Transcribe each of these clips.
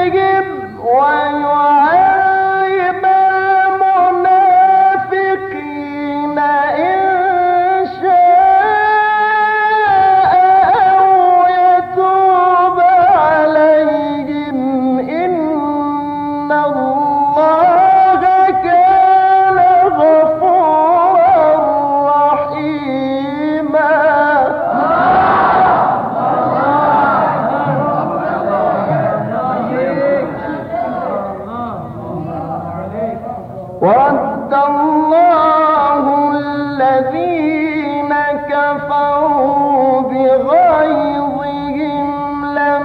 ويعذب المنافقين إن شاء أو يتوب عليهم إن الله كان غفورا رحيما. ورد الله الذين كفروا بغيظهم لم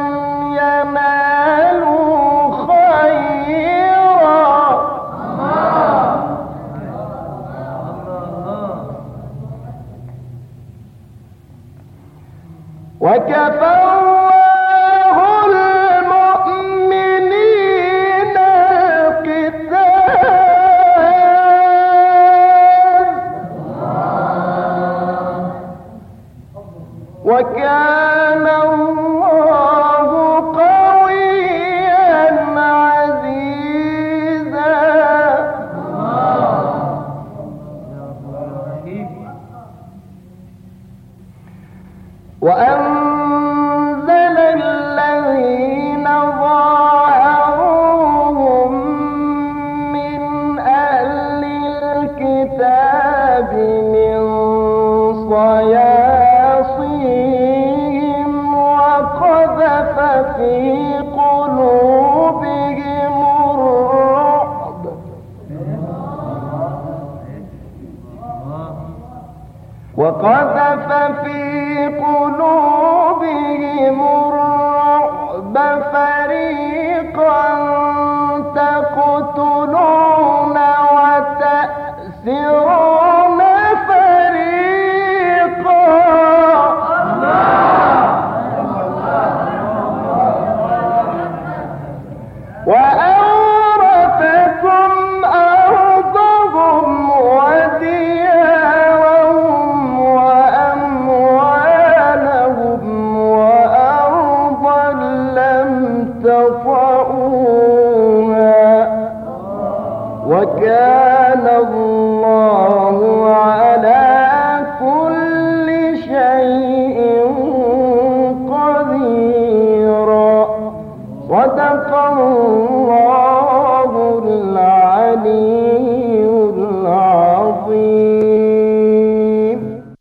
ينالوا خيرا وكفى الله المؤمنين القتال وكان الله قويا عزيزا. وأنزل الذين ظاهروهم من أهل الكتاب من صياصيهم وقذف في قلوبهم الرعب فريقا تقتلون وتأسرون فريقا وأورثكم أرضهم وديارهم وأموالهم وأرضا لم تطئوها وكان الله على كل شيء قديرا. صدق الله العلي العظيم.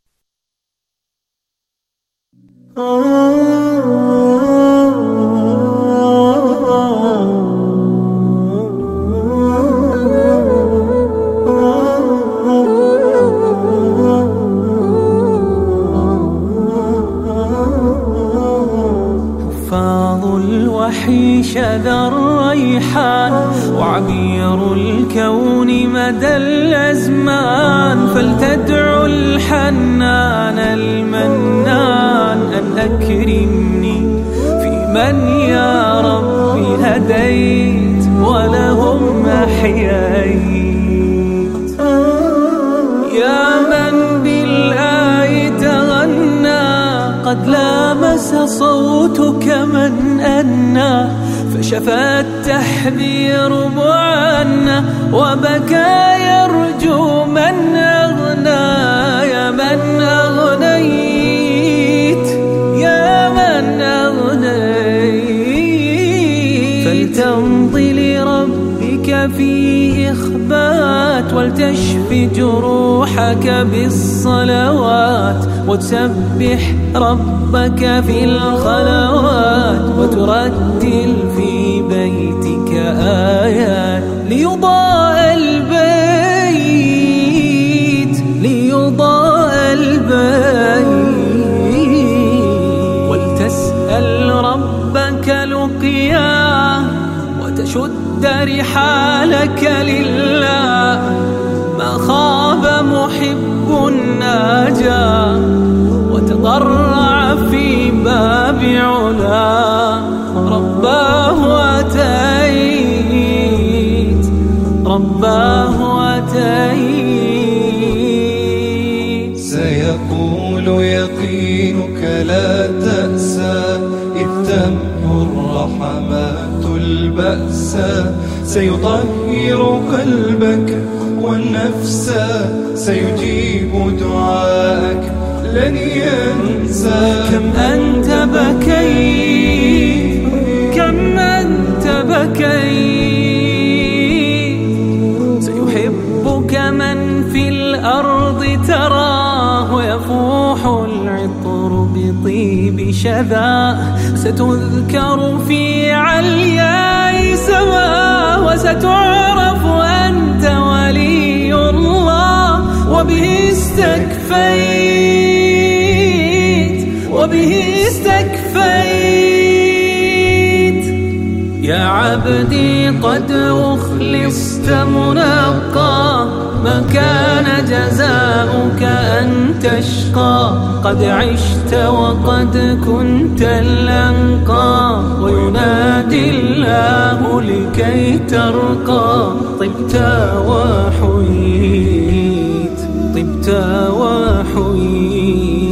حفاظ الوحي شذا الريحان وعبير الكون مدى الأزمان فلتدعو الحنان المنان أن أكرمني في من يا ربي هديت ولهم أحييت. يا من بالآي تغنى قد لامس صوتك من أنى فشفى التحذير معنا وبكى يرجو من أغنى. يا من أغنيت يا من أغنيت فلتمضي لربك في إخبات ولتشفي جروحك بالصلوات وتسبح ربك في الخلوات وترتل في بيتك آيات ليضاء البيت ولتسأل ربك لقياه وتشد رحالك لله. ما خاب محب ناجى وتضرع في باب علا رباه أتيت سيقول يقينك لا تأسى إذ تمحو الرحمات البأس سيطهر قلبك والنفس سيجيب دعاءك لن ينسى. كم أنت بكيت، كم أنت بكيت، سيحبك من في الأرض تراه يفوح العطر بطيب شذاه، ستذكر في علياء سماه وستعرف أنت ولي الله. وبه استكفيت يا عبدي، قد أخلصت منقى، ما كان جزاؤك أن تشقى. قد عشت وقد كنت الأنقى، وينادي الله لكي ترقى. طبت وحييت، طبت وحييت.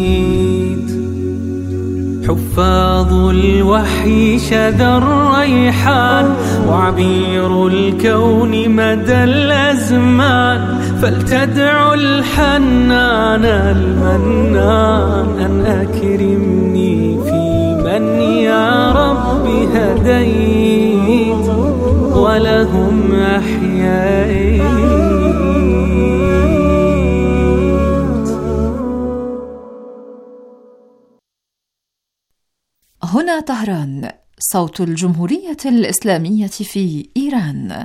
حفاظ الوحي شذا الريحان، وعبير الكون مدى الأزمان. فلتدعو الحنان المنان أن أكرمني في من يا رب هديت، ولهم أحييت. هنا طهران، صوت الجمهورية الإسلامية في إيران.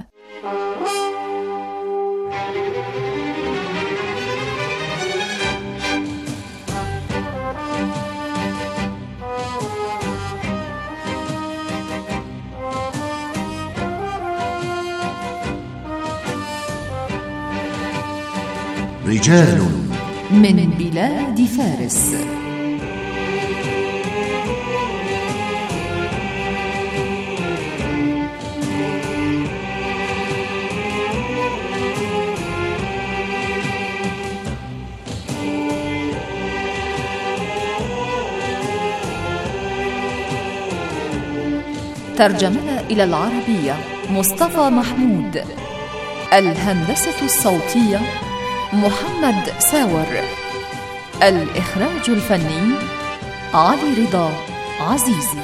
رجال من بلاد فارس. ترجمة إلى العربية مصطفى محمود. الهندسة الصوتية محمد ساور. الإخراج الفني علي رضا عزيزي.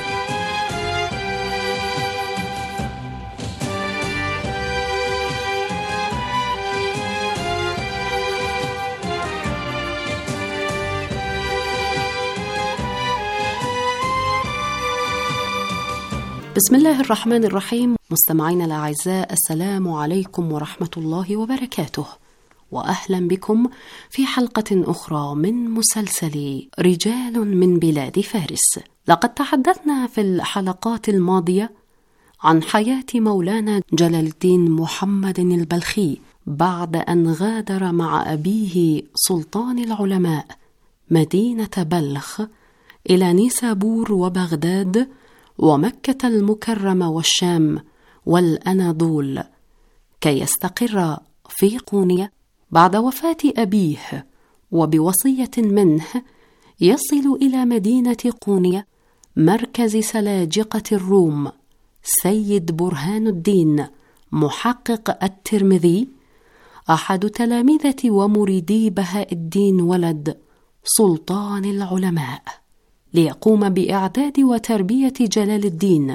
بسم الله الرحمن الرحيم. مستمعينا الأعزاء، السلام عليكم ورحمة الله وبركاته، وأهلا بكم في حلقة أخرى من مسلسل رجال من بلاد فارس. لقد تحدثنا في الحلقات الماضية عن حياة مولانا جلال الدين محمد البلخي بعد أن غادر مع أبيه سلطان العلماء مدينة بلخ إلى نيسابور وبغداد ومكة المكرمة والشام والأناضول كي يستقر في قونية. بعد وفاة أبيه وبوصية منه يصل إلى مدينة قونية مركز سلاجقة الروم سيد برهان الدين محقق الترمذي، أحد تلامذة ومريدي بهاء الدين ولد سلطان العلماء، ليقوم بإعداد وتربية جلال الدين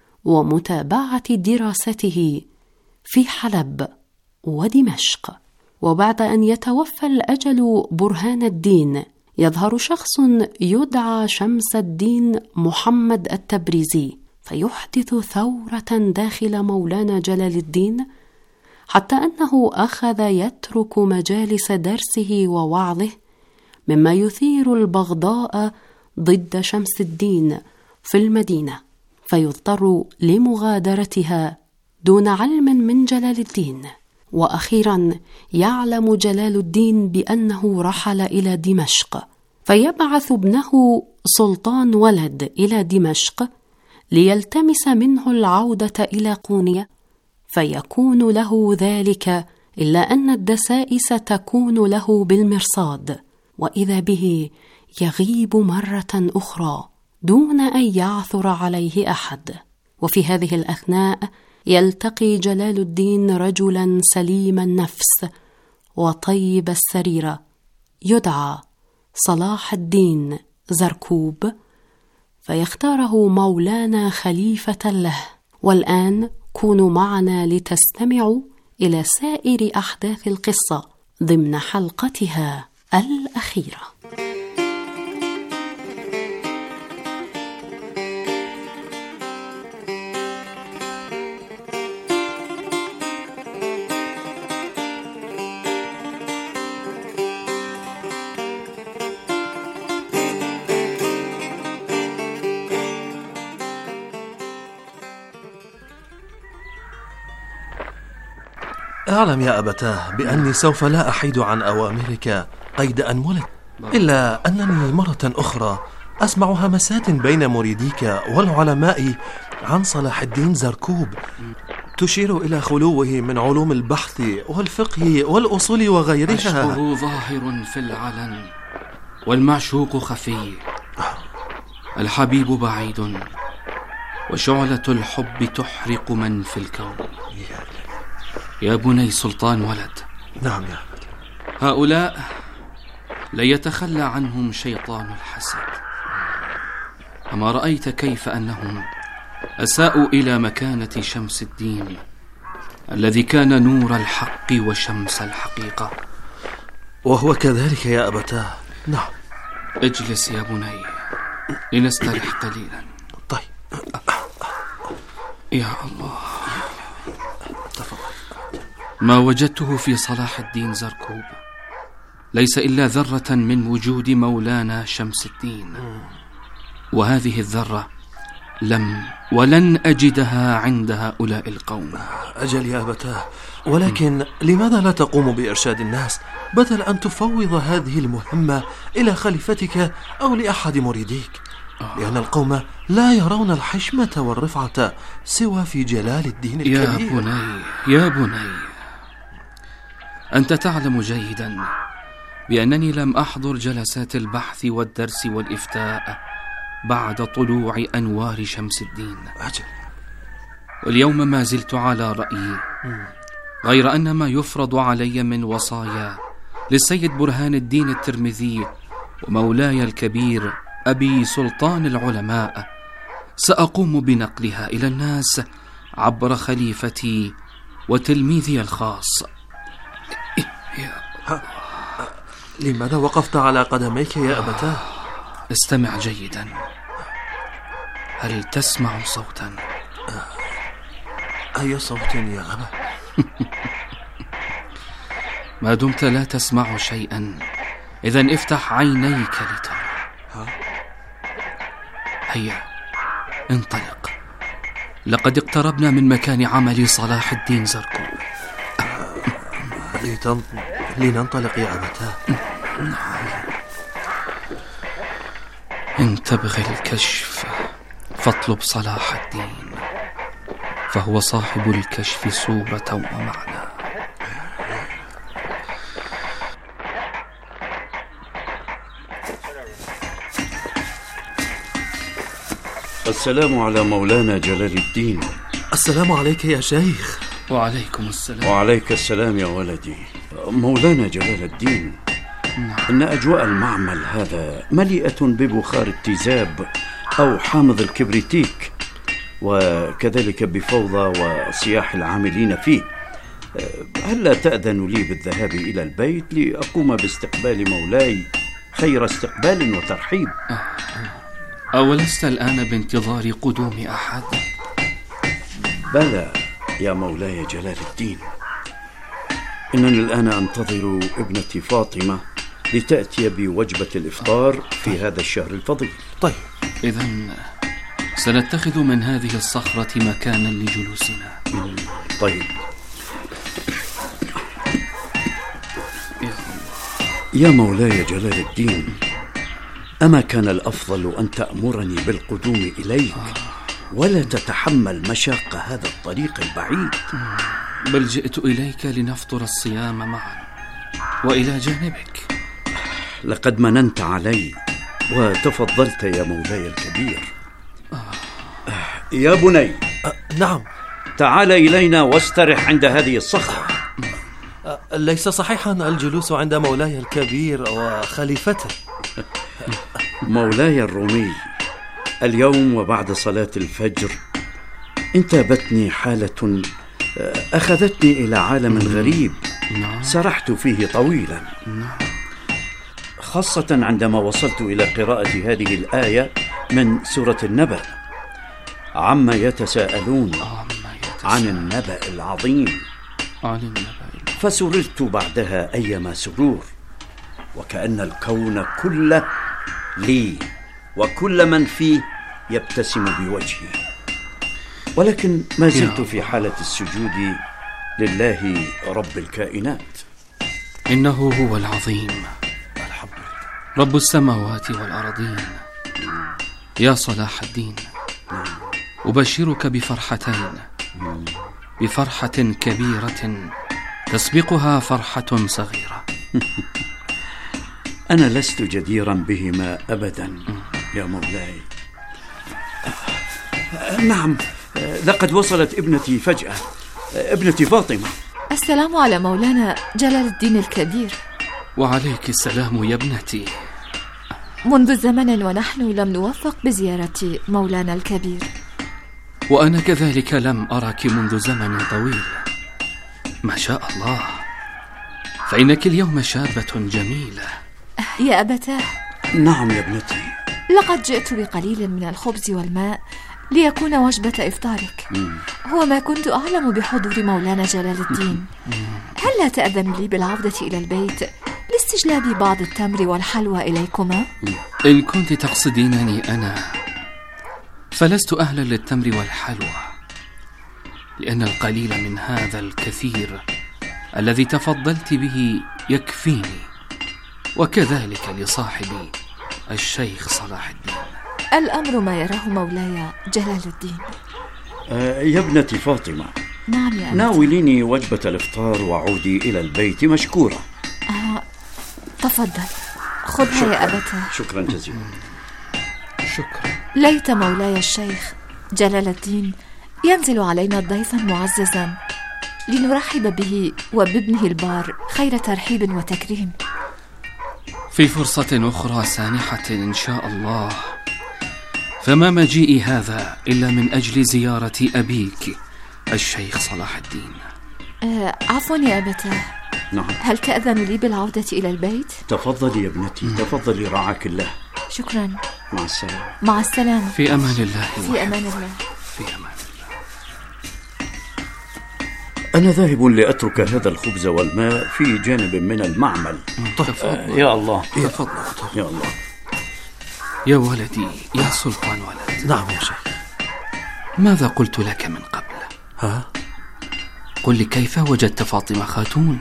ومتابعة دراسته في حلب ودمشق. وبعد أن يتوفى الأجل برهان الدين، يظهر شخص يدعى شمس الدين محمد التبريزي، فيحدث ثورة داخل مولانا جلال الدين، حتى أنه أخذ يترك مجالس درسه ووعظه، مما يثير البغضاء ضد شمس الدين في المدينة، فيضطر لمغادرتها دون علم من جلال الدين. وأخيرا يعلم جلال الدين بأنه رحل إلى دمشق، فيبعث ابنه سلطان ولد إلى دمشق ليلتمس منه العودة إلى قونية، فيكون له ذلك، إلا أن الدسائس تكون له بالمرصاد، وإذا به يغيب مرة أخرى دون أن يعثر عليه أحد. وفي هذه الأثناء يلتقي جلال الدين رجلا سليم النفس وطيب السريرة يدعى صلاح الدين زركوب، فيختاره مولانا خليفة له. والآن كونوا معنا لتستمعوا إلى سائر أحداث القصة ضمن حلقتها الأخيرة. اعلم يا أبتاه بأني سوف لا أحيد عن أوامرك قيد أن ولد، إلا أنني مرة أخرى أسمع همسات بين مريديك والعلماء عن صلاح الدين زركوب تشير إلى خلوه من علوم البحث والفقه والأصول وغيرها. عشقه ظاهر في العلن والمعشوق خفي، الحبيب بعيد وشعلة الحب تحرق من في الكون. يا بني سلطان ولد. نعم يا أبت. هؤلاء لا يتخلى عنهم شيطان الحسد. أما رأيت كيف أنهم أساءوا إلى مكانة شمس الدين الذي كان نور الحق وشمس الحقيقة؟ وهو كذلك يا أبتاه. نعم. اجلس يا بني لنستريح قليلا. طيب. يا الله، ما وجدته في صلاح الدين زركوب ليس إلا ذرة من وجود مولانا شمس الدين، وهذه الذرة لم ولن أجدها عند هؤلاء القوم. أجل يا أبتاه، ولكن لماذا لا تقوم بإرشاد الناس بدل أن تفوض هذه المهمة إلى خليفتك أو لأحد مريديك؟ لأن القوم لا يرون الحشمة والرفعة سوى في جلال الدين الكبير. يا بني، أنت تعلم جيدا بأنني لم أحضر جلسات البحث والدرس والإفتاء بعد طلوع أنوار شمس الدين. أجل. واليوم ما زلت على رأيي، غير أن ما يفرض علي من وصايا للسيد برهان الدين الترمذي ومولاي الكبير أبي سلطان العلماء سأقوم بنقلها إلى الناس عبر خليفتي وتلميذي الخاص. لماذا وقفت على قدميك يا أبتاه؟ استمع جيدا. هل تسمع صوتا؟ أي صوت يا أبا؟ ما دمت لا تسمع شيئا، إذن افتح عينيك لترى. هيا انطلق، لقد اقتربنا من مكان عمل صلاح الدين زركوب. لننطلق يا أبتاه. إن تبغي الكشف فاطلب صلاح الدين، فهو صاحب الكشف صورة ومعنى. السلام على مولانا جلال الدين. السلام عليك يا شيخ. وعليكم السلام. وعليك السلام يا ولدي. مولانا جلال الدين، إن أجواء المعمل هذا مليئة ببخار التيزاب أو حامض الكبريتيك، وكذلك بفوضى وصياح العاملين فيه. هل لا تأذن لي بالذهاب إلى البيت لأقوم باستقبال مولاي خير استقبال وترحيب؟ أولست الآن بانتظار قدوم أحد؟ بلى يا مولاي جلال الدين، إنني الآن أنتظر ابنتي فاطمة لتأتي بوجبة الإفطار في هذا الشهر الفضيل. طيب، إذن سنتخذ من هذه الصخرة مكانا لجلوسنا. طيب يا مولاي جلال الدين، أما كان الأفضل أن تأمرني بالقدوم إليك ولا تتحمل مشاق هذا الطريق البعيد؟ بل جئت إليك لنفطر الصيام معا وإلى جانبك. لقد مننت علي وتفضلت يا مولاي الكبير. يا بني، نعم. تعال إلينا واسترح عند هذه الصخرة. ليس صحيحا الجلوس عند مولاي الكبير وخليفته. مولاي الرومي، اليوم وبعد صلاة الفجر انتابتني حالة أخذتني إلى عالم غريب سرحت فيه طويلا، خاصة عندما وصلت إلى قراءة هذه الآية من سورة النبأ: عما يتساءلون عن النبأ العظيم. فسررت بعدها أيما سرور، وكأن الكون كله لي وكل من فيه يبتسم بوجهي، ولكن ما زلت في حالة السجود لله رب الكائنات. إنه هو العظيم رب السماوات والأرضين. يا صلاح الدين، أبشرك بفرحتين، بفرحة كبيرة تسبقها فرحة صغيرة. أنا لست جديرا بهما أبدا يا مولاي. نعم، لقد وصلت ابنتي فجأة، ابنتي فاطمة. السلام على مولانا جلال الدين الكبير. وعليك السلام يا ابنتي. منذ زمن ونحن لم نوفق بزيارة مولانا الكبير. وأنا كذلك لم أرك منذ زمن طويل. ما شاء الله، فإنك اليوم شابة جميلة. يا أبتاه. نعم يا ابنتي. لقد جئت بقليل من الخبز والماء ليكون وجبة إفطارك. هو ما كنت أعلم بحضور مولانا جلال الدين. هل لا تأذن لي بالعودة إلى البيت لاستجلاب بعض التمر والحلوى إليكما؟ إن كنت تقصدينني أنا فلست أهلا للتمر والحلوى، لأن القليل من هذا الكثير الذي تفضلت به يكفيني، وكذلك لصاحبي الشيخ صلاح الدين. الأمر ما يراه مولاي جلال الدين. يا ابنتي فاطمة. نعم يا أبتي. ناوليني وجبة الإفطار وعودي إلى البيت مشكورة. تفضل، خذها يا أبتاه. شكرا جزيلا. شكرا. ليت مولاي الشيخ جلال الدين ينزل علينا ضيفا معززا لنرحب به وبابنه البار خير ترحيب وتكريم. في فرصة أخرى سانحة إن شاء الله. فما مجيئي هذا إلا من أجل زيارة أبيك الشيخ صلاح الدين. عفوا يا أبتاه. نعم. هل تأذن لي بالعودة إلى البيت؟ تفضلي يا ابنتي، تفضلي، رعاك الله. شكرا. مع السلامة. مع السلامة. في أمان الله. في أمان الله. في أمان الله. أنا ذاهب لأترك هذا الخبز والماء في جانب من المعمل. يا الله. تفضل. يا الله. يا ولدي، يا سلطان ولد. نعم يا شيخ. ماذا قلت لك من قبل؟ قل لي كيف وجدت فاطمة خاتون؟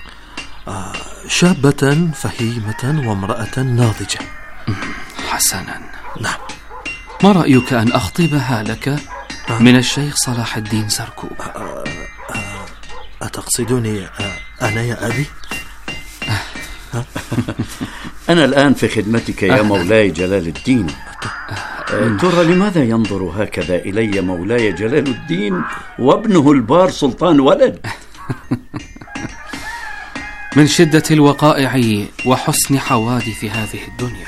شابة فهيمة وامرأة ناضجة. حسنا. نعم. ما رأيك أن أخطبها لك من الشيخ صلاح الدين زركوب؟ أتقصدني أنا يا أبي؟ أنا الآن في خدمتك يا مولاي جلال الدين. ترى لماذا ينظر هكذا إلي مولاي جلال الدين وابنه البار سلطان ولد؟ من شدة الوقائع وحسن حوادث هذه الدنيا.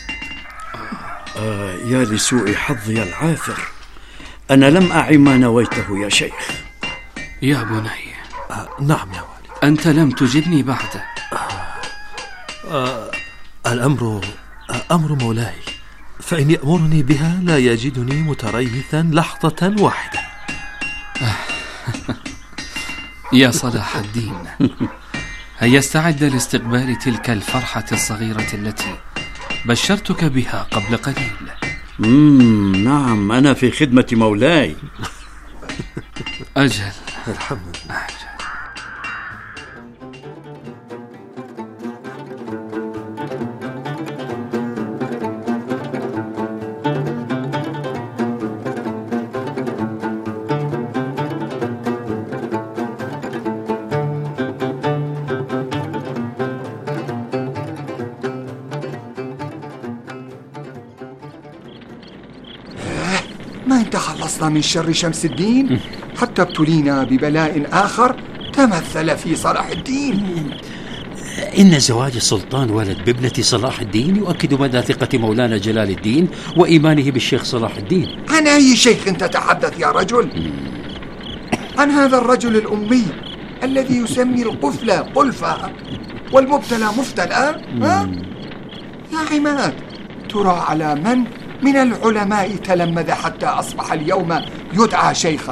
يا لسوء حظي العاثر، أنا لم أعي ما نويته يا شيخ. يا بني. نعم يا والد. أنت لم تجبني بعد. الأمر أمر مولاي، فإن يأمرني بها لا يجدني متريثا لحظة واحدة. يا صلاح الدين، هيا استعد لاستقبال تلك الفرحة الصغيرة التي بشرتك بها قبل قليل. نعم، أنا في خدمة مولاي. أجل. الحمد لله. ما انتهى خلصنا من شر شمس الدين حتى ابتلينا ببلاء آخر تمثل في صلاح الدين. إن زواج السلطان ولد بابنة صلاح الدين يؤكد مدى ثقة مولانا جلال الدين وإيمانه بالشيخ صلاح الدين. عن أي شيخ تتحدث يا رجل؟ عن هذا الرجل الأمي الذي يسمي القفل قلفة والمبتلى مفتلى. يا عماد، ترى على من العلماء تلمذ حتى أصبح اليوم يدعى شيخا؟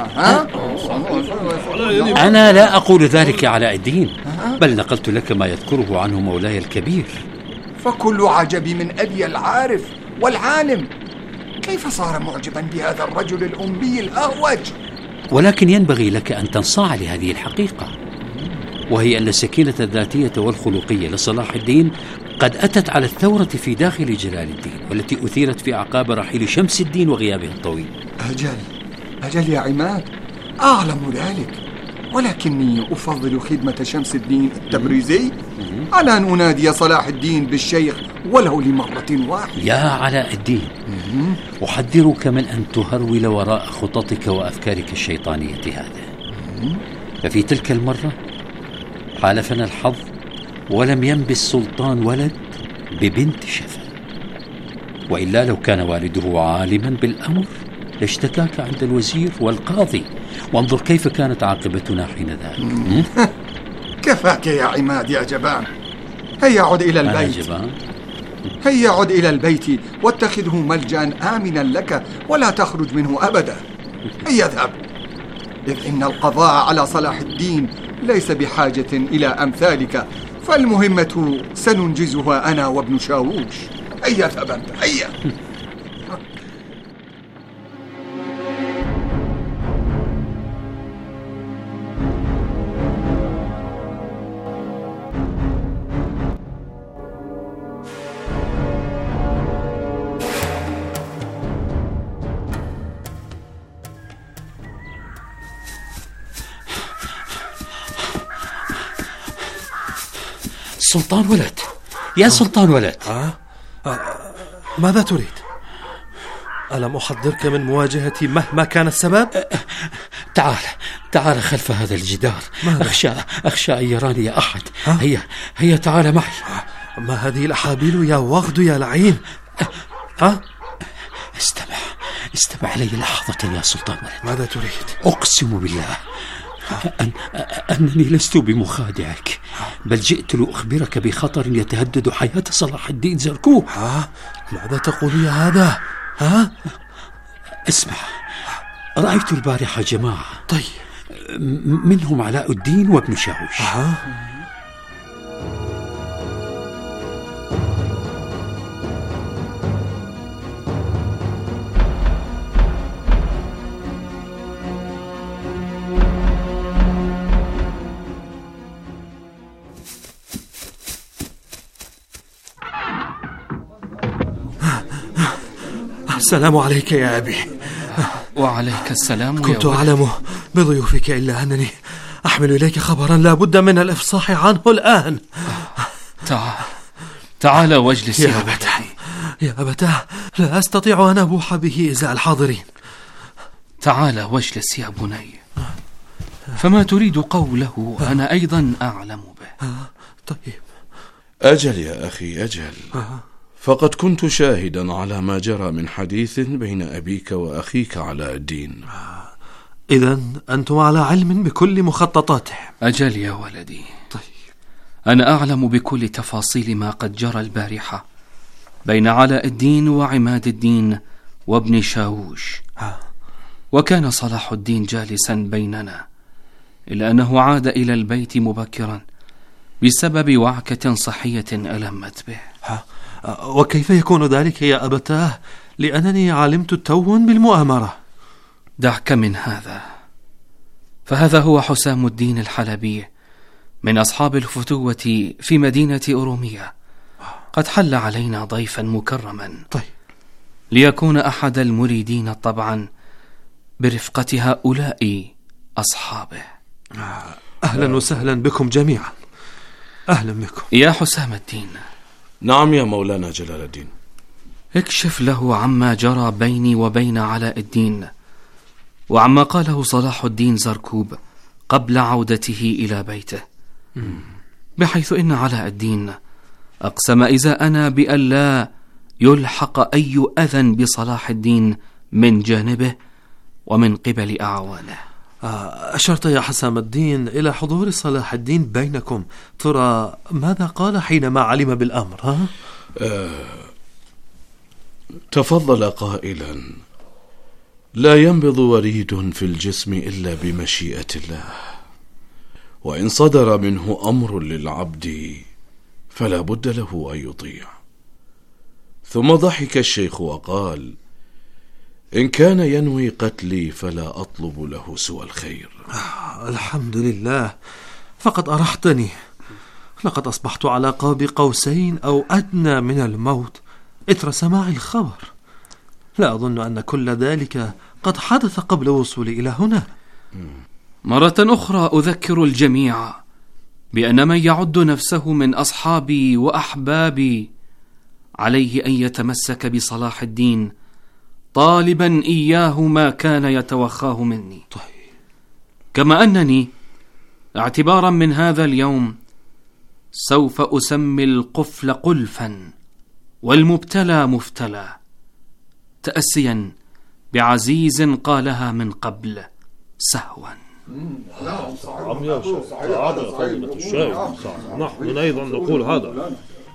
أنا لا أقول ذلك يا علاء الدين، بل نقلت لك ما يذكره عنه مولاي الكبير. فكل عجب من أبي العارف والعالم، كيف صار معجبا بهذا الرجل الأمي الأهوج؟ ولكن ينبغي لك أن تنصاع لهذه الحقيقة، وهي أن السكينة الذاتية والخلقية لصلاح الدين قد أتت على الثورة في داخل جلال الدين، والتي أثيرت في أعقاب رحيل شمس الدين وغيابه الطويل. أجل يا عماد، أعلم ذلك، ولكني أفضل خدمة شمس الدين التبريزي على أن أنادي صلاح الدين بالشيخ ولو لمرة واحدة. يا علاء الدين، أحذرك من أن تهرول وراء خططك وأفكارك الشيطانية هذا. ففي تلك المرة حالفنا الحظ ولم ينبس سلطان ولد ببنت شفا، وإلا لو كان والده عالما بالأمر لاشتكاك عند الوزير والقاضي، وانظر كيف كانت عاقبتنا حين ذلك. كفاك يا عماد يا جبان، هيا عد إلى البيت. هيا عد إلى البيت واتخذه ملجأ آمنا لك ولا تخرج منه أبدا. هيا اذهب، إذ إن القضاء على صلاح الدين ليس بحاجة إلى أمثالك، فالمهمة سننجزها أنا وابن شاووش. هيا اذهب أنت، هيا. سلطان ولد، يا سلطان ولد. ماذا تريد؟ ألم أحذرك من مواجهتي مهما كان السبب؟ تعال خلف هذا الجدار. أخشى أن يراني أحد. هيا تعال معي. ما هذه الأحابيل يا وغد يا لعين؟ استمع لي لحظة يا سلطان ولد. ماذا تريد؟ أقسم بالله أنني لست بمخادعك، بل جئت لأخبرك بخطر يتهدد حياة صلاح الدين زركوب. ماذا تقول يا هذا؟ اسمع، رأيت البارحة جماعة، طيب، منهم علاء الدين وابن شاووش. السلام عليك يا أبي. وعليك السلام. كنت أعلم بضيوفك، إلا أنني أحمل إليك خبرا لا بد من الإفصاح عنه الآن. تعال واجلس يا أبتاه، لا أستطيع أن أبوح به إزاء الحاضرين. تعال واجلس يا بني، فما تريد قوله أنا أيضا أعلم به. طيب. أجل يا أخي أجل. فقد كنت شاهدا على ما جرى من حديث بين أبيك وأخيك علاء الدين. إذن أنتم على علم بكل مخططاته. أجل يا ولدي. طيب. أنا أعلم بكل تفاصيل ما قد جرى البارحة بين علاء الدين وعماد الدين وابن شاووش. وكان صلاح الدين جالسا بيننا، إلا أنه عاد إلى البيت مبكرا بسبب وعكة صحية ألمت به. وكيف يكون ذلك يا أبتاه؟ لأنني علمت توا بالمؤامرة. دعك من هذا، فهذا هو حسام الدين الحلبي من أصحاب الفتوة في مدينة أورومية، قد حل علينا ضيفا مكرما. طيب. ليكون أحد المريدين طبعا برفقة هؤلاء أصحابه. أهلا وسهلا بكم جميعا. أهلا بكم يا حسام الدين. نعم يا مولانا جلال الدين. اكشف له عما جرى بيني وبين علاء الدين وعما قاله صلاح الدين زركوب قبل عودته إلى بيته، بحيث إن علاء الدين أقسم إزاءنا بأن لا يلحق أي أذى بصلاح الدين من جانبه ومن قبل أعوانه. أشرت يا حسام الدين إلى حضور صلاح الدين بينكم، ترى ماذا قال حينما علم بالأمر؟ تفضل قائلا: لا ينبض وريد في الجسم إلا بمشيئة الله، وإن صدر منه أمر للعبد فلا بد له أن يطيع. ثم ضحك الشيخ وقال: إن كان ينوي قتلي فلا أطلب له سوى الخير. الحمد لله، فقد أرحتني. لقد أصبحت على قاب قوسين أو أدنى من الموت إثر سماع الخبر. لا أظن أن كل ذلك قد حدث قبل وصولي إلى هنا. مرة أخرى أذكر الجميع بأن من يعد نفسه من أصحابي وأحبابي عليه أن يتمسك بصلاح الدين طالبا إياه ما كان يتوخاه مني. كما أنني اعتبارا من هذا اليوم سوف أسمي القفل قلفا والمبتلى مفتلى، تأسيا بعزيز قالها من قبل سهوا. نحن أيضا نقول هذا.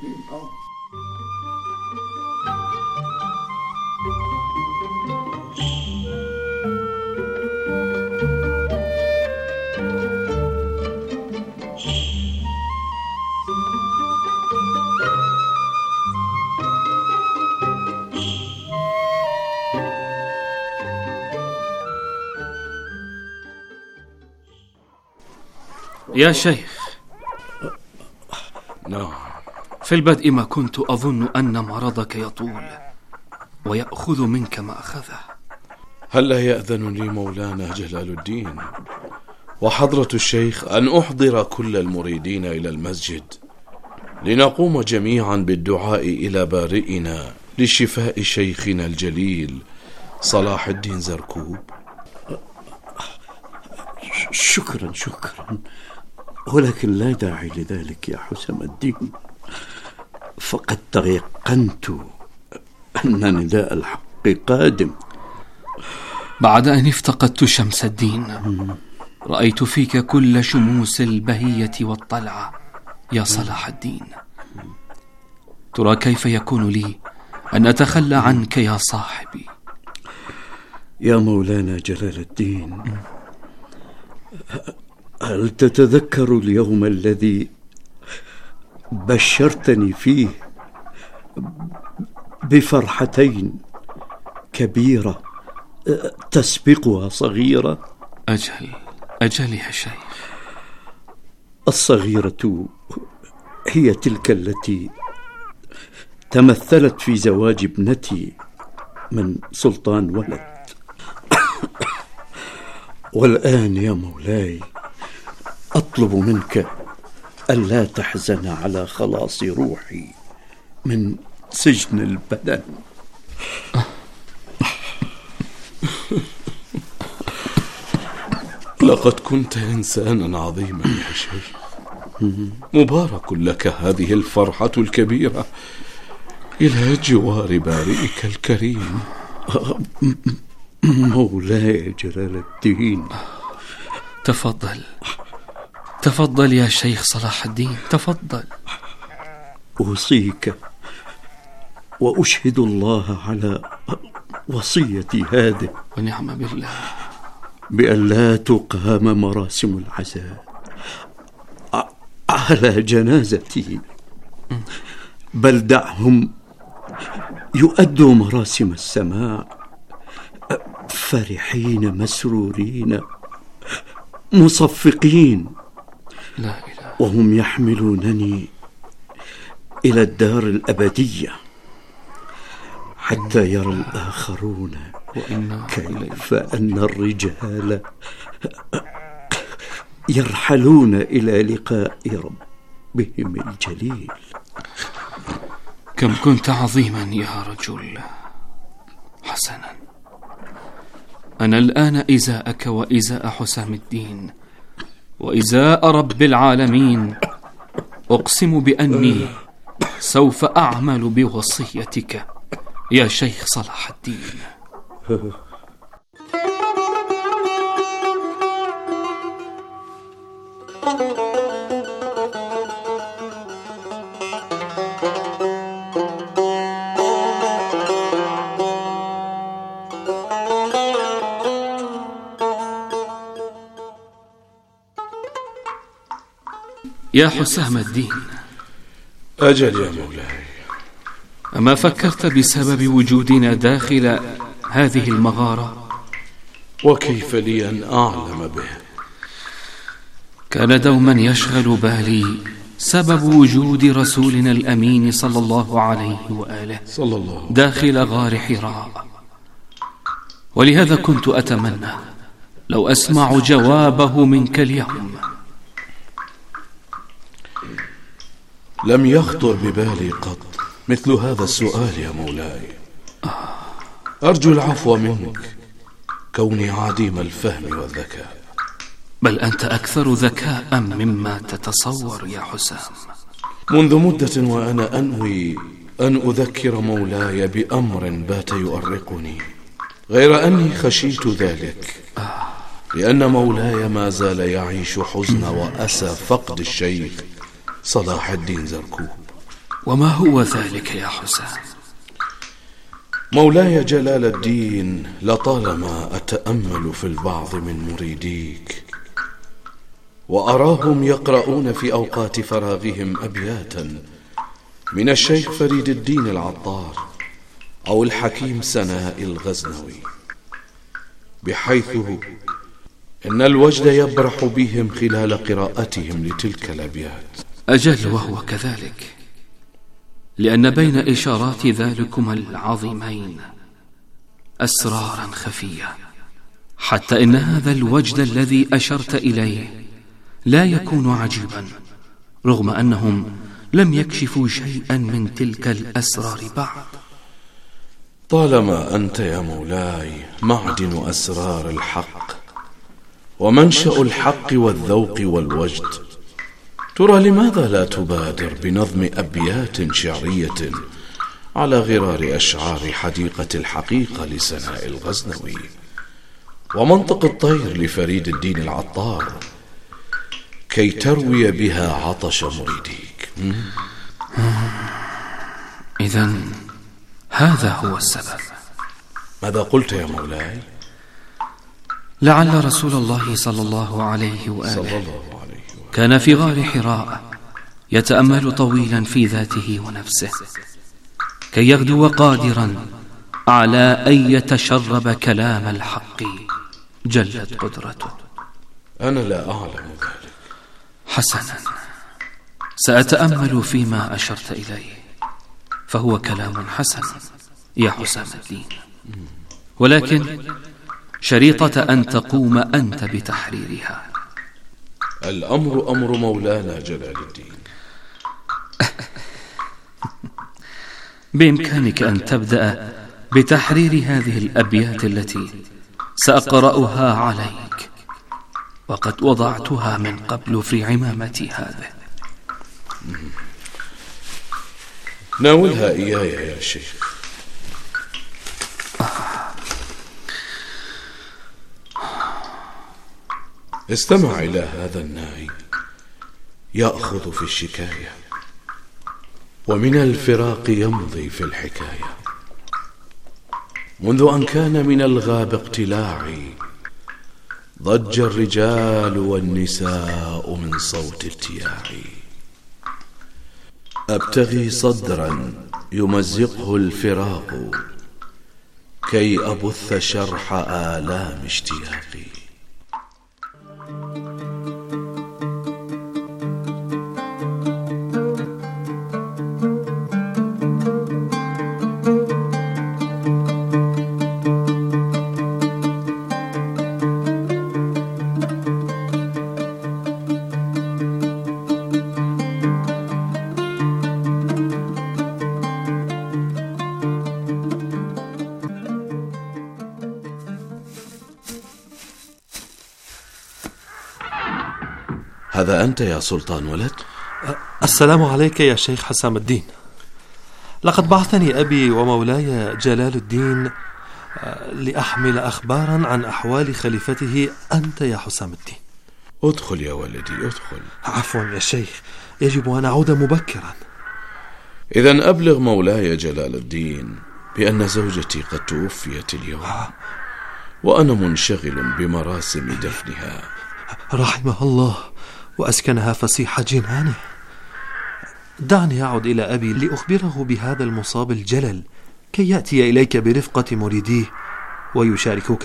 يا شيخ، في البدء ما كنت أظن أن مرضك يطول ويأخذ منك ما أخذه. هل يأذن لي مولانا جلال الدين وحضرة الشيخ أن أحضر كل المريدين إلى المسجد لنقوم جميعا بالدعاء إلى بارئنا لشفاء شيخنا الجليل صلاح الدين زركوب؟ شكرا، ولكن لا داعي لذلك يا حسام الدين، فقد تيقنت أن نداء الحق قادم. بعد أن افتقدت شمس الدين رأيت فيك كل شموس البهية والطلعة يا صلاح الدين. ترى كيف يكون لي أن أتخلى عنك يا صاحبي؟ يا مولانا جلال الدين، هل تتذكر اليوم الذي بشرتني فيه بفرحتين كبيرة تسبقها صغيرة؟ أجل يا شيخ. الصغيرة هي تلك التي تمثلت في زواج ابنتي من سلطان ولد. والآن يا مولاي أطلب منك ألا تحزن على خلاص روحي من سجن البدن. لقد كنت إنسانا عظيما يا شيخ، مبارك لك هذه الفرحة الكبيرة إلى جوار بارئك الكريم. مولاي جلال الدين، تفضل يا شيخ صلاح الدين، تفضل. أوصيك وأشهد الله على وصيتي هذه ونعم بالله بأن لا تقام مراسم العزاء على جنازتي، بل دعهم يؤدوا مراسم السماع فرحين مسرورين مصفقين، لا إله، وهم يحملونني إلى الدار الأبدية حتى يرى الآخرون كيف أن الرجال يرحلون إلى لقاء ربهم الجليل. كم كنت عظيما يا رجل. حسنا، أنا الآن إزاءك وإزاء حسام الدين وإزاء رب العالمين أقسم بأني سوف أعمل بوصيتك يا شيخ صلاح الدين. يا حسام الدين. أجل يا مولاي. أما فكرت بسبب وجودنا داخل هذه المغارة؟ وكيف لي أن أعلم به؟ كان دوما يشغل بالي سبب وجود رسولنا الأمين صلى الله عليه وآله داخل غار حراء، ولهذا كنت أتمنى لو أسمع جوابه منك اليوم. لم يخطر ببالي قط مثل هذا السؤال يا مولاي. أرجو العفو منك كوني عديم الفهم والذكاء. بل أنت أكثر ذكاء مما تتصور يا حسام. منذ مدة وأنا أنوي أن أذكر مولاي بأمر بات يؤرقني، غير أني خشيت ذلك لأن مولاي ما زال يعيش حزن وأسى فقد الشيخ صلاح الدين زركوب. وما هو ذلك يا حسام؟ مولاي جلال الدين لطالما أتأمل في البعض من مريديك وأراهم يقرؤون في أوقات فراغهم أبياتا من الشيخ فريد الدين العطار أو الحكيم سناء الغزنوي، بحيث إن الوجد يبرح بهم خلال قراءتهم لتلك الأبيات. أجل وهو كذلك، لأن بين إشارات ذلكما العظيمين أسرارا خفية، حتى إن هذا الوجد الذي أشرت إليه لا يكون عجيبا، رغم أنهم لم يكشفوا شيئا من تلك الأسرار بعد. طالما أنت يا مولاي معدن أسرار الحق ومنشأ الحق والذوق والوجد، ترى لماذا لا تبادر بنظم أبيات شعرية على غرار أشعار حديقة الحقيقة لسناء الغزنوي ومنطق الطير لفريد الدين العطار كي تروي بها عطش مريديك؟ إذن هذا هو السبب. ماذا قلت يا مولاي؟ لعل رسول الله صلى الله عليه وآله كان في غار حراء يتأمل طويلا في ذاته ونفسه كي يغدو قادرا على أن يتشرب كلام الحق جلت قدرته. أنا لا أعلم ذلك. حسنا، سأتأمل فيما أشرت إليه، فهو كلام حسن يا حسام الدين، ولكن شريطة أن تقوم أنت بتحريرها. الأمر أمر مولانا جلال الدين. بإمكانك أن تبدأ بتحرير هذه الأبيات التي سأقرأها عليك، وقد وضعتها من قبل في عمامتي هذه. ناولها إياي يا شيخ. استمع إلى هذا الناي يأخذ في الشكاية، ومن الفراق يمضي في الحكاية. منذ أن كان من الغاب اقتلاعي ضج الرجال والنساء من صوت ارتياعي. أبتغي صدرا يمزقه الفراق كي أبث شرح آلام اشتياقي. هذا أنت يا سلطان ولد؟ السلام عليك يا شيخ حسام الدين. لقد بعثني أبي ومولاي جلال الدين لأحمل أخبارا عن أحوال خليفته أنت يا حسام الدين. ادخل يا ولدي ادخل. عفوا يا شيخ، يجب أن أعود مبكرا. إذن أبلغ مولاي جلال الدين بأن زوجتي قد توفيت اليوم، وأنا منشغل بمراسم دفنها. رحمه الله وأسكنها فسيح جنانه. دعني أعد إلى أبي لأخبره بهذا المصاب الجلل كي يأتي إليك برفقة مريديه ويشاركك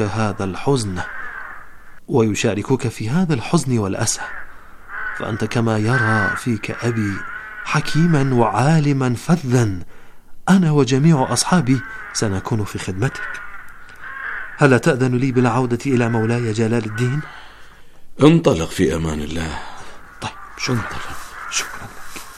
في هذا الحزن والأسى، فأنت كما يرى فيك أبي حكيما وعالما فذا، أنا وجميع أصحابي سنكون في خدمتك. هل تأذن لي بالعودة إلى مولاي جلال الدين؟ انطلق في أمان الله. طيب شكرا لك.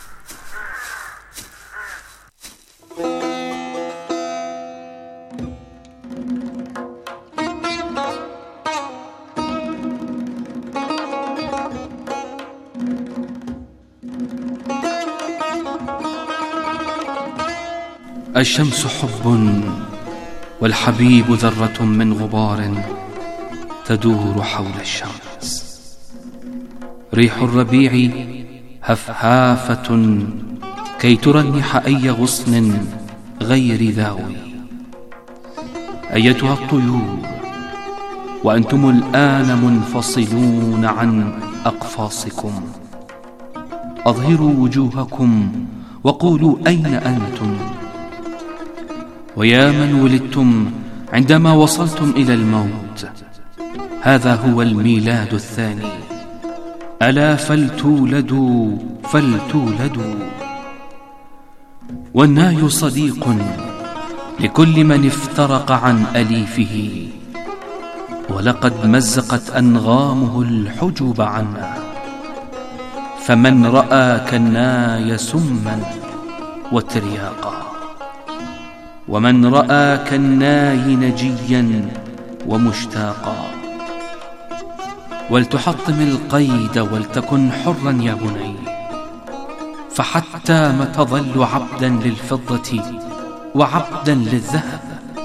الشمس حب والحبيب ذرة من غبار تدور حول الشمس. ريح الربيع هفهافة كي ترنح أي غصن غير ذاوي. أيتها الطيور وأنتم الآن منفصلون عن أقفاصكم، أظهروا وجوهكم وقولوا أين أنتم. ويا من ولدتم عندما وصلتم إلى الموت، هذا هو الميلاد الثاني. ألا فلتولدوا فلتولدوا. والناي صديق لكل من افترق عن أليفه، ولقد مزقت أنغامه الحجب عنا. فمن رأى كالناي سما وترياقا، ومن رأى كالناي نجيا ومشتاقا. ولتحطم القيد ولتكن حرا يا بني، فحتى ما تظل عبدا للفضة وعبدا للذهب.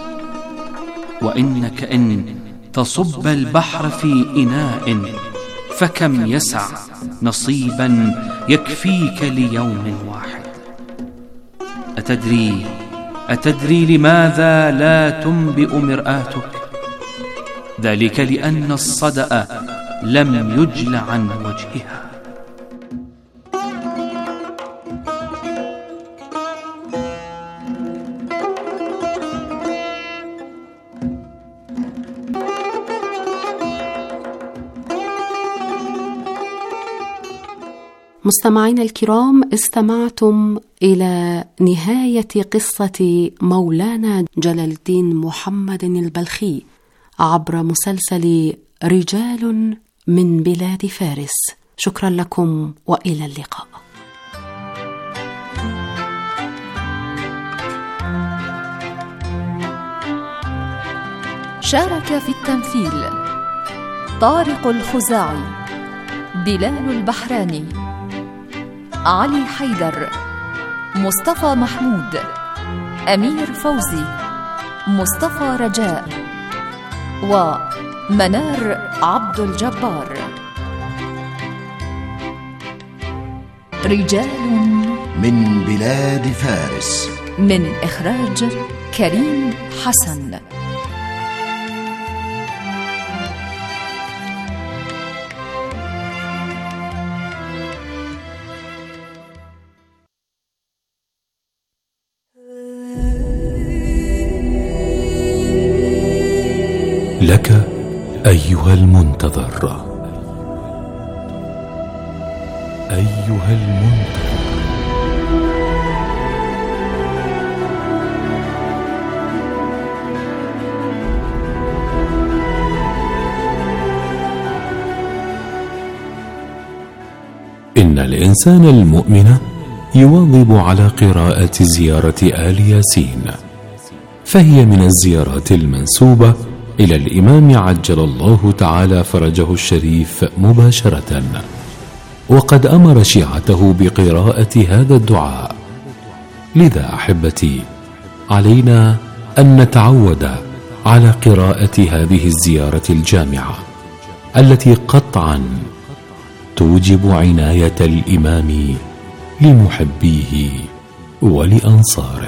وإنك إن تصب البحر في إناء فكم يسع نصيبا يكفيك ليوم واحد. أتدري لماذا لا تنبئ مرآتك؟ ذلك لأن الصدأ لم يجل عن وجهها. مستمعينا الكرام، استمعتم إلى نهاية قصة مولانا جلال الدين محمد البلخي عبر مسلسل رجال من بلاد فارس. شكرا لكم وإلى اللقاء. شارك في التمثيل طارق الخزاعي، بلال البحراني، علي حيدر، مصطفى محمود، أمير فوزي، مصطفى رجاء، ومنار عبد الجبار. رجال من بلاد فارس، من إخراج كريم حسن. لك أيها المنتظر، أيها المنتظر. إن الإنسان المؤمن يواظب على قراءة زيارة آل ياسين، فهي من الزيارات المنسوبة إلى الإمام عجل الله تعالى فرجه الشريف مباشرة. وقد أمر شيعته بقراءة هذا الدعاء. لذا أحبتي، علينا أن نتعود على قراءة هذه الزيارة الجامعة التي قطعا توجب عناية الإمام لمحبيه ولأنصاره.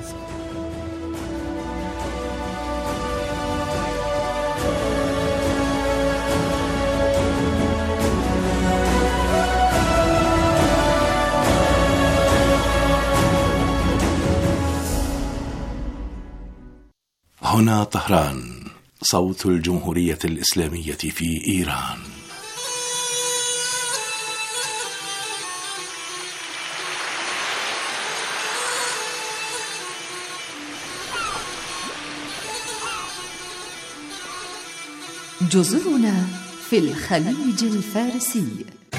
هنا طهران، صوت الجمهورية الإسلامية في إيران. جزرنا في الخليج الفارسي.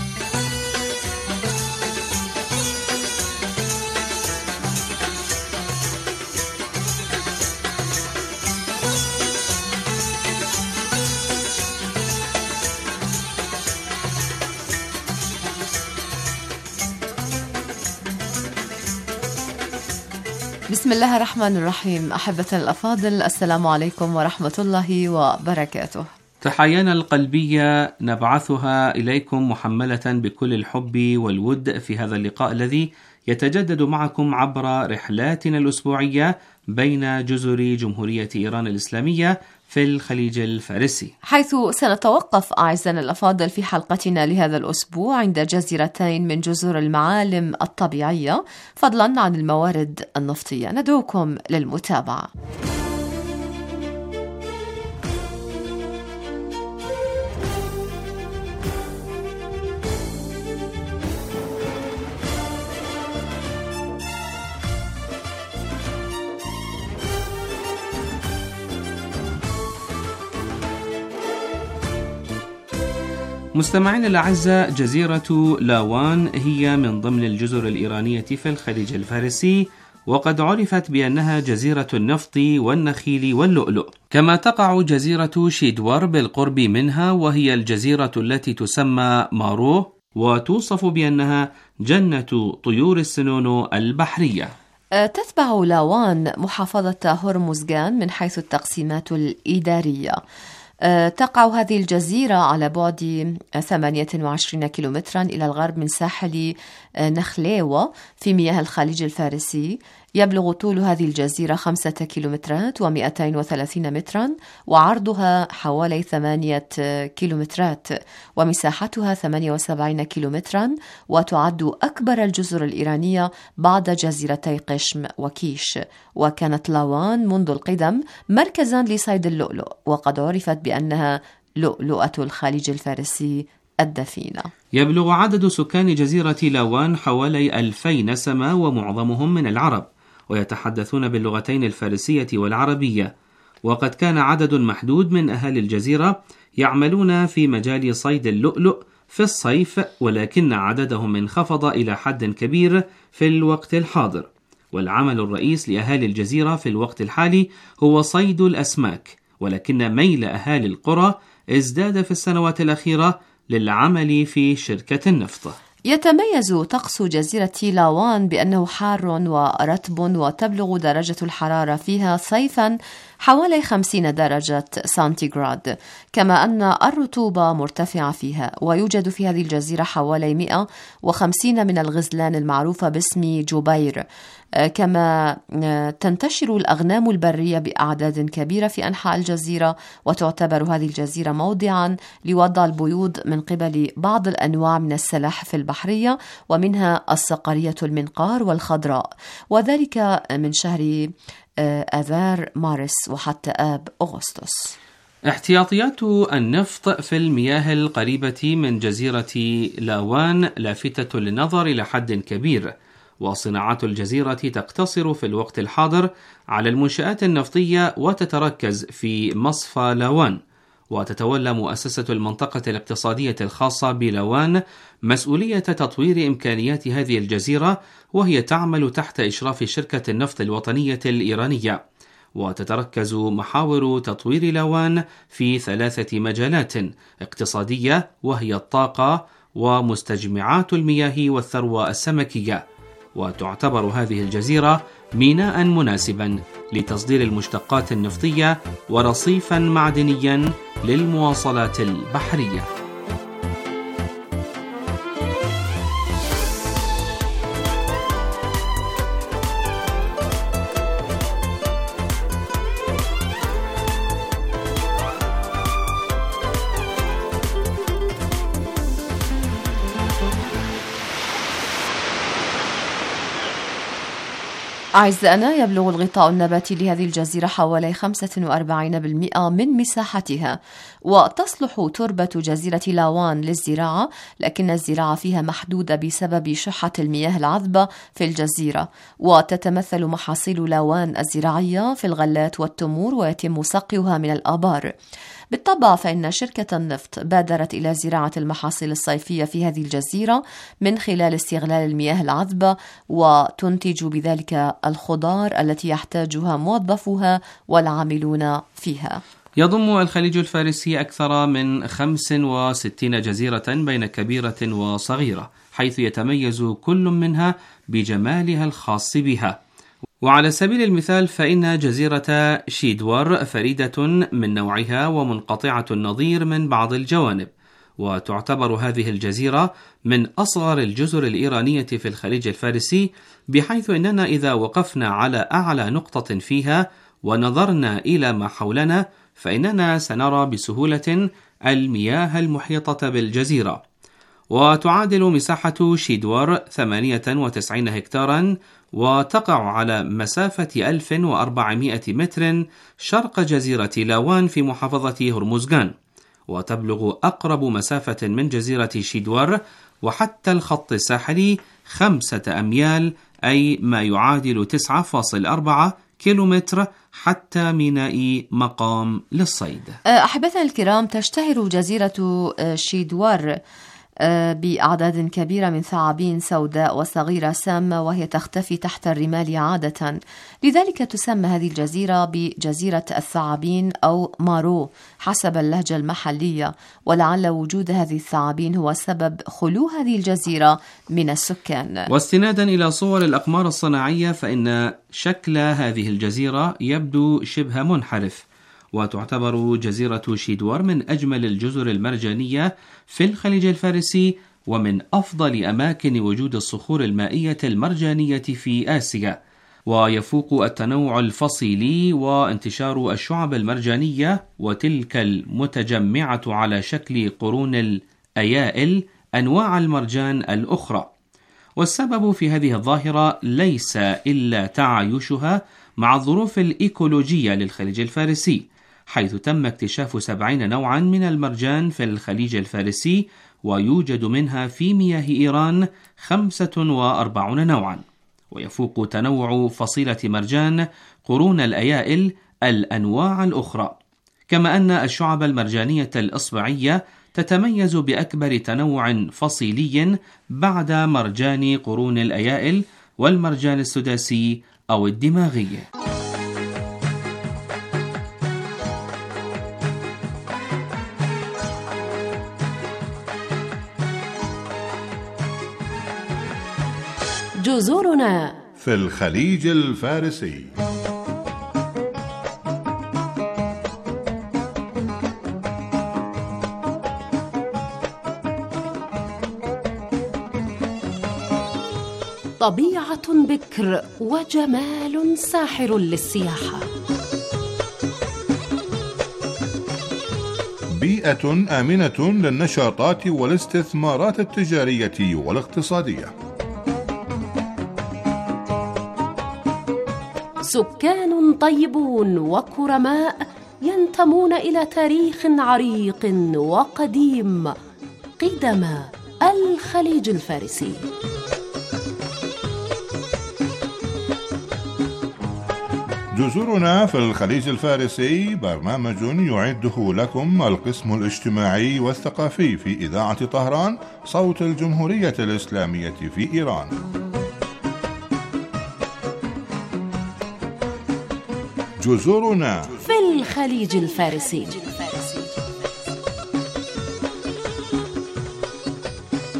بسم الله الرحمن الرحيم. أحبتنا الأفاضل، السلام عليكم ورحمة الله وبركاته. تحايانا القلبية نبعثها إليكم محملة بكل الحب والود في هذا اللقاء الذي يتجدد معكم عبر رحلاتنا الأسبوعية بين جزر جمهورية إيران الإسلامية في الخليج الفارسي، حيث سنتوقف أعزائنا الأفاضل في حلقتنا لهذا الأسبوع عند جزيرتين من جزر المعالم الطبيعية، فضلا عن الموارد النفطية. ندعوكم للمتابعة. مستمعين الأعزاء، جزيرة لاوان هي من ضمن الجزر الإيرانية في الخليج الفارسي، وقد عرفت بأنها جزيرة النفط والنخيل واللؤلؤ. كما تقع جزيرة شيدور بالقرب منها، وهي الجزيرة التي تسمى مارو، وتوصف بأنها جنة طيور السنون البحرية. تتبع لاوان محافظة هرمزغان من حيث التقسيمات الإدارية. تقع هذه الجزيرة على بعد 28 كيلومترا إلى الغرب من ساحل نخليوة في مياه الخليج الفارسي. يبلغ طول هذه الجزيرة 5 كيلومترات و230 مترا، وعرضها حوالي 8 كيلومترات، ومساحتها 78 كيلومترا، وتعد أكبر الجزر الإيرانية بعد جزيرتي قشم وكيش. وكانت لاوان منذ القدم مركزا لصيد اللؤلؤ، وقد عرفت بأنها لؤلؤة الخليج الفارسي الدفينة. يبلغ عدد سكان جزيرة لاوان حوالي 2000 نسمة، ومعظمهم من العرب، ويتحدثون باللغتين الفارسية والعربية. وقد كان عدد محدود من أهالي الجزيرة يعملون في مجال صيد اللؤلؤ في الصيف، ولكن عددهم انخفض إلى حد كبير في الوقت الحاضر. والعمل الرئيس لأهالي الجزيرة في الوقت الحالي هو صيد الأسماك، ولكن ميل أهالي القرى ازداد في السنوات الأخيرة للعمل في شركة النفط. يتميز طقس جزيرة لاوان بأنه حار ورطب، وتبلغ درجة الحرارة فيها صيفا حوالي 50 درجة سنتيغراد، كما أن الرطوبة مرتفعة فيها. ويوجد في هذه الجزيرة حوالي 150 من الغزلان المعروفة باسم جبير، كما تنتشر الأغنام البرية بأعداد كبيرة في أنحاء الجزيرة. وتعتبر هذه الجزيرة موضعا لوضع البيوض من قبل بعض الأنواع من السلاحف البحرية، ومنها الصقرية المنقار والخضراء، وذلك من شهر آذار مارس وحتى آب أغسطس. احتياطيات النفط في المياه القريبة من جزيرة لاوان لافتة للنظر إلى حد كبير، وصناعات الجزيرة تقتصر في الوقت الحاضر على المنشآت النفطية، وتتركز في مصفى لاوان. وتتولى مؤسسة المنطقة الاقتصادية الخاصة بلاوان مسؤولية تطوير إمكانيات هذه الجزيرة، وهي تعمل تحت إشراف شركة النفط الوطنية الإيرانية. وتتركز محاور تطوير لاوان في 3 مجالات اقتصادية، وهي الطاقة ومستجمعات المياه والثروة السمكية، وتعتبر هذه الجزيرة ميناء مناسبا لتصدير المشتقات النفطية ورصيفا معدنيا للمواصلات البحرية. أعزائنا، يبلغ الغطاء النباتي لهذه الجزيرة حوالي 45% من مساحتها، وتصلح تربة جزيرة لاوان للزراعة، لكن الزراعة فيها محدودة بسبب شحة المياه العذبة في الجزيرة، وتتمثل محاصيل لاوان الزراعية في الغلات والتمور، ويتم سقيها من الآبار. بالطبع فإن شركة النفط بادرت إلى زراعة المحاصيل الصيفية في هذه الجزيرة من خلال استغلال المياه العذبة، وتنتج بذلك الخضار التي يحتاجها موظفوها والعاملون فيها. يضم الخليج الفارسي أكثر من 65 جزيرة بين كبيرة وصغيرة، حيث يتميز كل منها بجمالها الخاص بها. وعلى سبيل المثال فإن جزيرة شيدور فريدة من نوعها ومنقطعة النظير من بعض الجوانب، وتعتبر هذه الجزيرة من أصغر الجزر الإيرانية في الخليج الفارسي، بحيث أننا إذا وقفنا على أعلى نقطة فيها ونظرنا إلى ما حولنا فإننا سنرى بسهولة المياه المحيطة بالجزيرة. وتعادل مساحة شيدور 98 هكتارا، وتقع على مسافة 1400 متر شرق جزيرة لاوان في محافظة هرمزغان، وتبلغ أقرب مسافة من جزيرة شيدور وحتى الخط الساحلي 5 أميال، أي ما يعادل 9.4 كيلومتر حتى ميناء مقام للصيد. أحبتنا الكرام، تشتهر جزيرة شيدور بأعداد كبيرة من ثعابين سوداء وصغيرة سامة، وهي تختفي تحت الرمال عادة، لذلك تسمى هذه الجزيرة بجزيرة الثعابين أو مارو حسب اللهجة المحلية، ولعل وجود هذه الثعابين هو سبب خلو هذه الجزيرة من السكان. واستنادا إلى صور الأقمار الصناعية فإن شكل هذه الجزيرة يبدو شبه منحرف، وتعتبر جزيرة شيدور من أجمل الجزر المرجانية في الخليج الفارسي، ومن أفضل أماكن وجود الصخور المائية المرجانية في آسيا، ويفوق التنوع الفصيلي وانتشار الشعب المرجانية وتلك المتجمعة على شكل قرون الأيائل أنواع المرجان الأخرى. والسبب في هذه الظاهرة ليس إلا تعايشها مع الظروف الإيكولوجية للخليج الفارسي، حيث تم اكتشاف 70 نوعا من المرجان في الخليج الفارسي، ويوجد منها في مياه إيران 45 نوعا، ويفوق تنوع فصيلة مرجان قرون الأيائل الأنواع الأخرى، كما أن الشعب المرجانية الإصبعية تتميز بأكبر تنوع فصيلي بعد مرجان قرون الأيائل والمرجان السداسي أو الدماغي. جزرنا في الخليج الفارسي. طبيعة بكر وجمال ساحر للسياحة، بيئة آمنة للنشاطات والاستثمارات التجارية والاقتصادية، سكان طيبون وكرماء ينتمون إلى تاريخ عريق وقديم، قدم الخليج الفارسي. جزرنا في الخليج الفارسي برنامج يعده لكم القسم الاجتماعي والثقافي في إذاعة طهران صوت الجمهورية الإسلامية في إيران. جزرنا في الخليج الفارسي.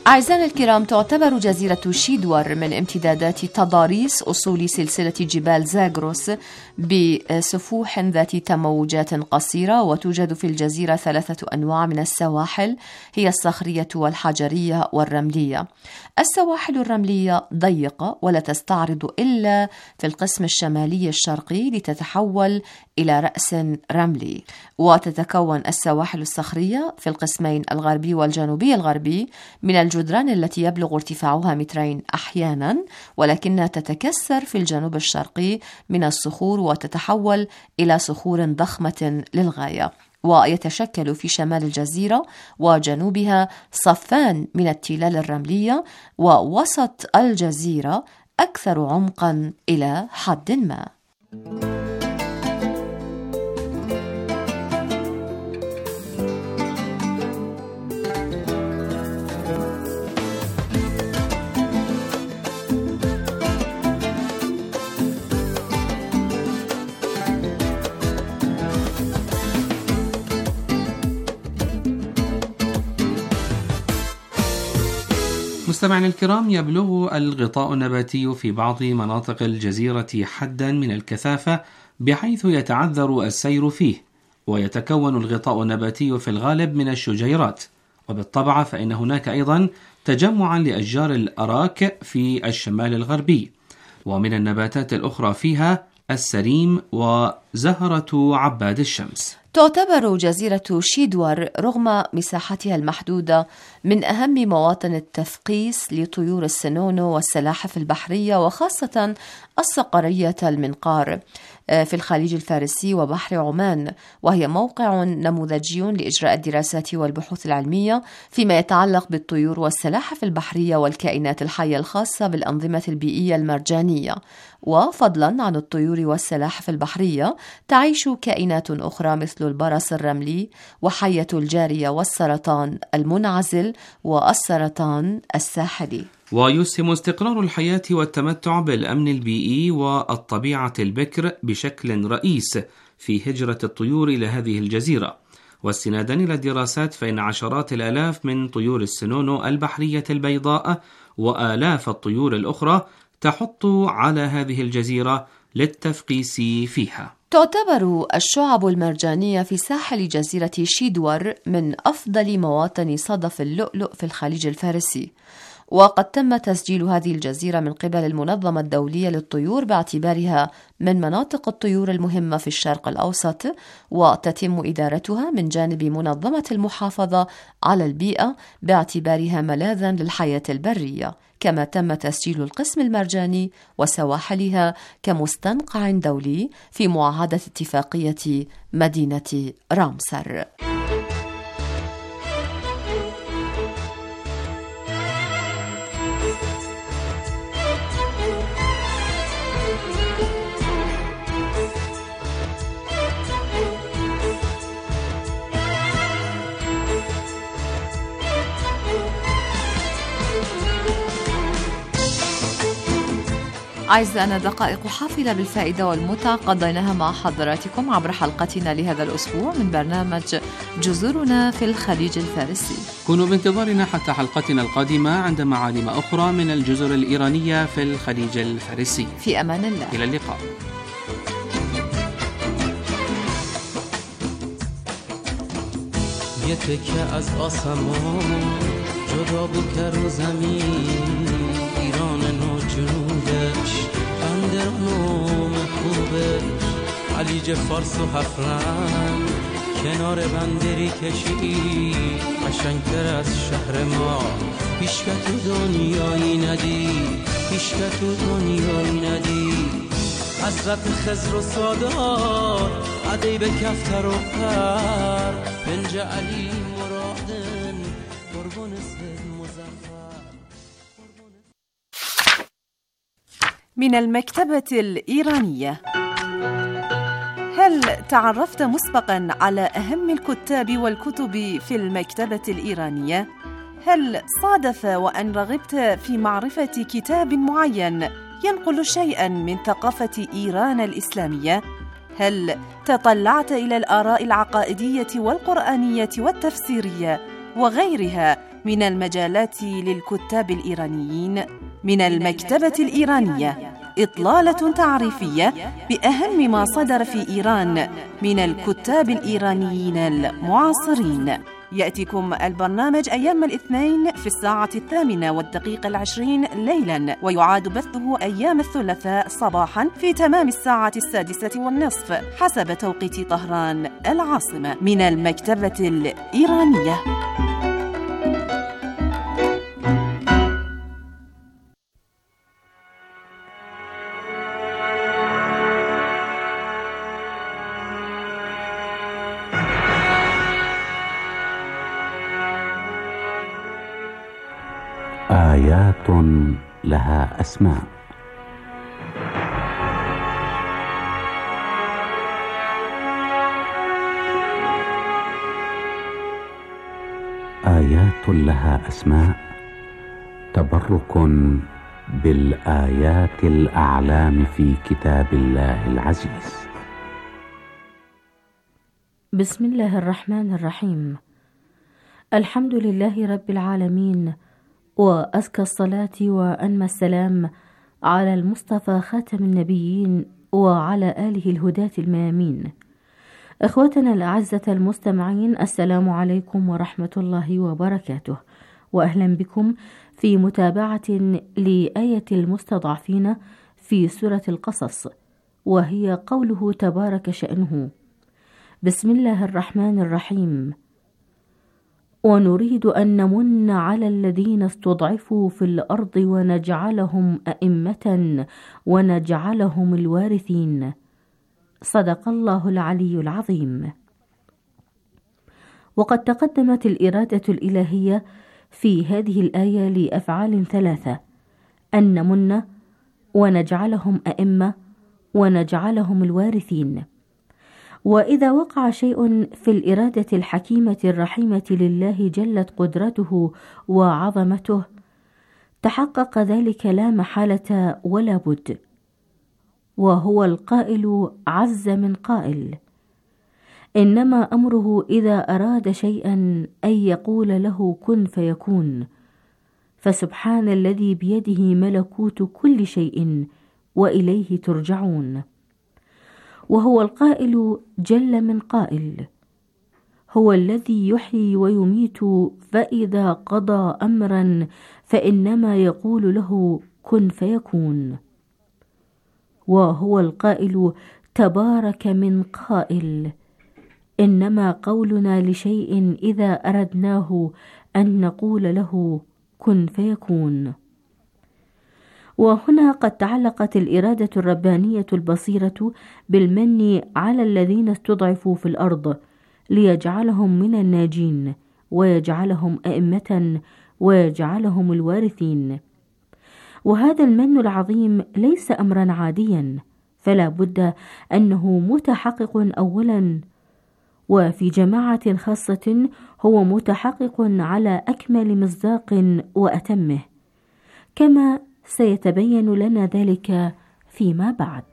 أعزائنا الكرام، تعتبر جزيرة شيدور من امتدادات تضاريس أصول سلسلة جبال زاغروس بسفوح ذات تموجات قصيرة، وتوجد في الجزيرة 3 أنواع من السواحل، هي الصخرية والحجرية والرملية. السواحل الرملية ضيقة ولا تستعرض إلا في القسم الشمالي الشرقي لتتحول إلى رأس رملي، وتتكون السواحل الصخرية في القسمين الغربي والجنوبي الغربي من الجدران التي يبلغ ارتفاعها 2 متر أحيانا، ولكنها تتكسر في الجنوب الشرقي من الصخور وتتحول إلى صخور ضخمة للغاية. ويتشكل في شمال الجزيرة وجنوبها صفان من التلال الرملية، ووسط الجزيرة أكثر عمقا إلى حد ما. مستمعينا الكرام، يبلغ الغطاء النباتي في بعض مناطق الجزيرة حدا من الكثافة بحيث يتعذر السير فيه، ويتكون الغطاء النباتي في الغالب من الشجيرات، وبالطبع فإن هناك أيضا تجمعا لأشجار الأراك في الشمال الغربي، ومن النباتات الأخرى فيها السريم وزهرة عباد الشمس. تعتبر جزيرة شيدور رغم مساحتها المحدودة من أهم مواطن التثقيس لطيور السنونو والسلاحف البحرية، وخاصة الصقرية المنقار في الخليج الفارسي وبحر عمان، وهي موقع نموذجي لإجراء الدراسات والبحوث العلمية فيما يتعلق بالطيور والسلاحف البحرية والكائنات الحية الخاصة بالأنظمة البيئية المرجانية. وفضلا عن الطيور والسلاحف البحرية تعيش كائنات أخرى مثل البرص الرملي وحية الجارية والسرطان المنعزل والسرطان الساحلي. ويسهم استقرار الحياة والتمتع بالأمن البيئي والطبيعة البكر بشكل رئيس في هجرة الطيور إلى هذه الجزيرة. واستنادا إلى الدراسات فإن عشرات الآلاف من طيور السنونو البحرية البيضاء وآلاف الطيور الأخرى تحط على هذه الجزيرة للتفقيس فيها. تعتبر الشعب المرجانية في ساحل جزيرة شيدور من أفضل مواطن صدف اللؤلؤ في الخليج الفارسي، وقد تم تسجيل هذه الجزيرة من قبل المنظمة الدولية للطيور باعتبارها من مناطق الطيور المهمة في الشرق الأوسط، وتتم إدارتها من جانب منظمة المحافظة على البيئة باعتبارها ملاذا للحياة البرية، كما تم تسجيل القسم المرجاني وسواحلها كمستنقع دولي في معاهدة اتفاقية مدينة رامسر. أعزائنا، دقائق حافلة بالفائدة والمتعة قضيناها مع حضراتكم عبر حلقتنا لهذا الأسبوع من برنامج جزرنا في الخليج الفارسي. كونوا بانتظارنا حتى حلقتنا القادمة عند معالم أخرى من الجزر الإيرانية في الخليج الفارسي. في أمان الله، إلى اللقاء. یه تکه از آسمان جدا بود که رو زمین ایران نو جنوبش بندرانوم خوبش خلیج فارس و هفرن کنار بندری کشید قشنگتر از شهر ما هیچ که تو دنیایی ندید هیچ که تو دنیایی ندید حضرت خضر و سادار عدی به کفتر و پر بنج علی مرادن قربان سید مزفر. من المكتبة الإيرانية. هل تعرفت مسبقا على أهم الكتاب والكتب في المكتبة الإيرانية؟ هل صادف وأن رغبت في معرفة كتاب معين ينقل شيئا من ثقافة إيران الإسلامية؟ هل تطلعت إلى الآراء العقائدية والقرآنية والتفسيرية وغيرها من المجالات للكتاب الإيرانيين. من المكتبة الإيرانية إطلالة تعريفية بأهم ما صدر في إيران من الكتاب الإيرانيين المعاصرين. يأتيكم البرنامج أيام الاثنين في 8:20 ليلاً، ويعاد بثه أيام الثلاثاء صباحاً في تمام 6:30 حسب توقيت طهران العاصمة. من المكتبة الإيرانية. آيات لها أسماء. آيات لها أسماء، تبرك بالآيات الأعلام في كتاب الله العزيز. بسم الله الرحمن الرحيم. الحمد لله رب العالمين، وأزكى الصلاة وأنمى السلام على المصطفى خاتم النبيين وعلى آله الهداة الميامين. إخوتنا الأعزة المستمعين، السلام عليكم ورحمة الله وبركاته، وأهلا بكم في متابعة لآية المستضعفين في سورة القصص، وهي قوله تبارك شأنه: بسم الله الرحمن الرحيم. ونريد أن نمن على الذين استضعفوا في الأرض ونجعلهم أئمة ونجعلهم الوارثين. صدق الله العلي العظيم. وقد تقدمت الإرادة الإلهية في هذه الآية لأفعال ثلاثة: أن نمن، ونجعلهم أئمة، ونجعلهم الوارثين. وإذا وقع شيء في الإرادة الحكيمة الرحيمة لله جلت قدرته وعظمته، تحقق ذلك لا محالة ولا بد، وهو القائل عز من قائل. إنما أمره إذا أراد شيئا أن يقول له كن فيكون، فسبحان الذي بيده ملكوت كل شيء وإليه ترجعون. وهو القائل جل من قائل، هو الذي يحيي ويميت، فإذا قضى أمرا فإنما يقول له كن فيكون. وهو القائل تبارك من قائل، إنما قولنا لشيء إذا أردناه أن نقول له كن فيكون. وهنا قد تعلقت الإرادة الربانية البصيرة بالمن على الذين استضعفوا في الأرض ليجعلهم من الناجين، ويجعلهم أئمة، ويجعلهم الوارثين. وهذا المن العظيم ليس أمرا عاديا، فلا بد أنه متحقق أولا، وفي جماعة خاصة هو متحقق على أكمل مصداق وأتمه، كما سيتبين لنا ذلك فيما بعد.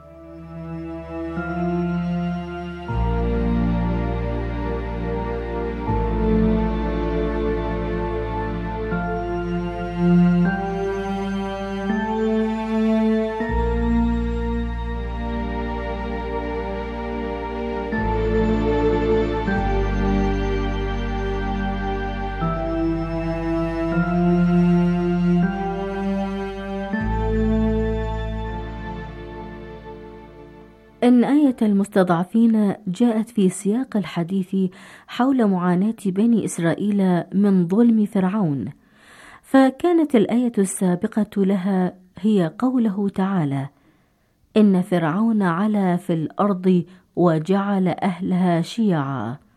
إن آية المستضعفين جاءت في سياق الحديث حول معاناة بني إسرائيل من ظلم فرعون، فكانت الآية السابقة لها هي قوله تعالى: إن فرعون علا في الأرض وجعل أهلها شيعا.